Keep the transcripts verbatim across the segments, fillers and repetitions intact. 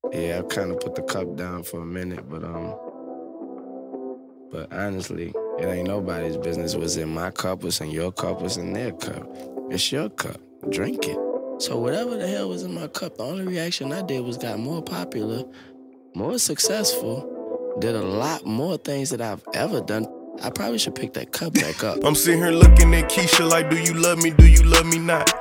Yeah, I kind of put the cup down for a minute, but um, but honestly, it ain't nobody's business. What's in my cup, what's in your cup, what's in their cup. It's your cup. Drink it. So whatever the hell was in my cup, the only reaction I did was got more popular, more successful, did a lot more things that I've ever done. I probably should pick that cup back up. I'm sitting here looking at Keisha like, do you love me, do you love me not?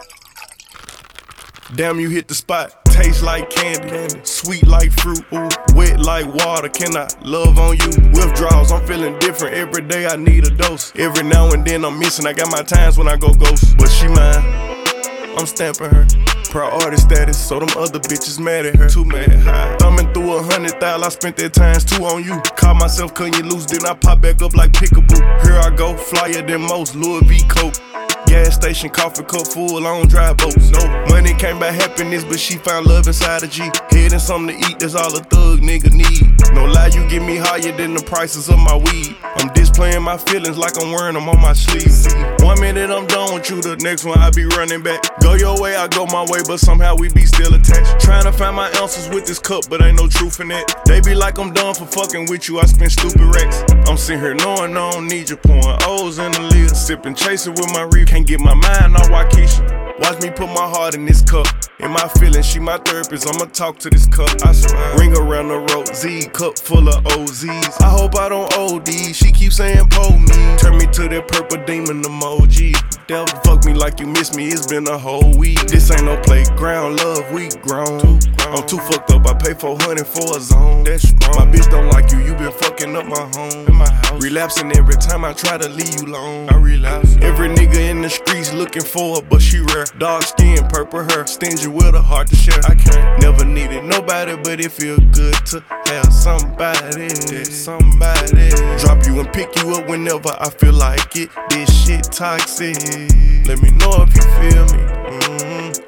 Damn, you hit the spot. Taste like candy, sweet like fruit, ooh, wet like water. Can I love on you? Withdrawals, I'm feeling different. Every day I need a dose. Every now and then I'm missing. I got my times when I go ghost. But she mine, I'm stamping her. Priority status, so them other bitches mad at her. Too mad, high. Thumbing through a hundred thousand, I spent that times two on you. Caught myself cutting you loose, then I pop back up like Pickaboo. Here I go, flyer than most, Louis V. Coke. Gas station, coffee cup full, on dry boats. No money came by happiness, but she found love inside a G. Head and something to eat, that's all a thug nigga need. No lie, you get me higher than the prices of my weed. I'm displaying my feelings like I'm wearing them on my sleeve. One minute I'm done with you, the next one I be running back. Go your way, I go my way, but somehow we be still attached. Trying to find my answers with this cup, but ain't no truth in that. They be like I'm done for fucking with you, I spend stupid racks. I'm sitting here knowing I don't need you, pouring O's in the lid. Sipping, chasing with my reef, can't get my mind on Waukesha. Watch me put my heart in this cup. In my feelings, she my therapist, I'ma talk to this cup. I swear. Ring around the road, Z, cup full of O Zs. I hope I don't O D, she keep saying pull me. Turn me to that purple demon emoji. Devil fuck me like you miss me, it's been a whole week. This ain't no playground, love, we grown. I'm too fucked up, I pay four hundred for a zone. That's strong. My bitch don't like you, you been fucking up my home. In my house. Relapsing every time I try to leave you alone. I relapse. Every nigga in the streets looking for her, but she rare. Dark skin, purple hair, stingy with a heart to share. I can't never needed nobody, but it feel good to have somebody. Somebody drop you and pick you up whenever I feel like it. This shit toxic. Let me know if you feel me. Mm-hmm.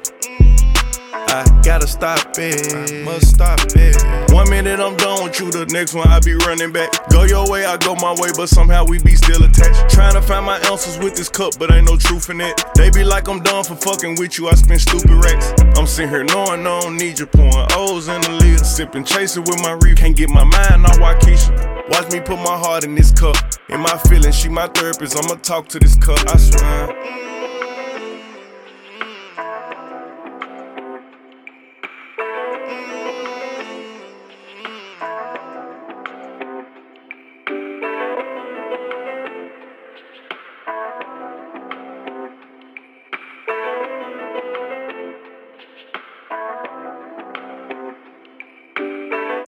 I gotta stop it, I must stop it. One minute I'm done with you, the next one I be running back. Go your way, I go my way, but somehow we be still attached. Trying to find my answers with this cup, but ain't no truth in it. They be like I'm done for fucking with you, I spend stupid racks. I'm sitting here knowing I don't need you, pouring O's in the lid. Sipping, chasing with my reef, can't get my mind on Waukesha. Watch me put my heart in this cup. In my feelings, she my therapist, I'ma talk to this cup, I swear.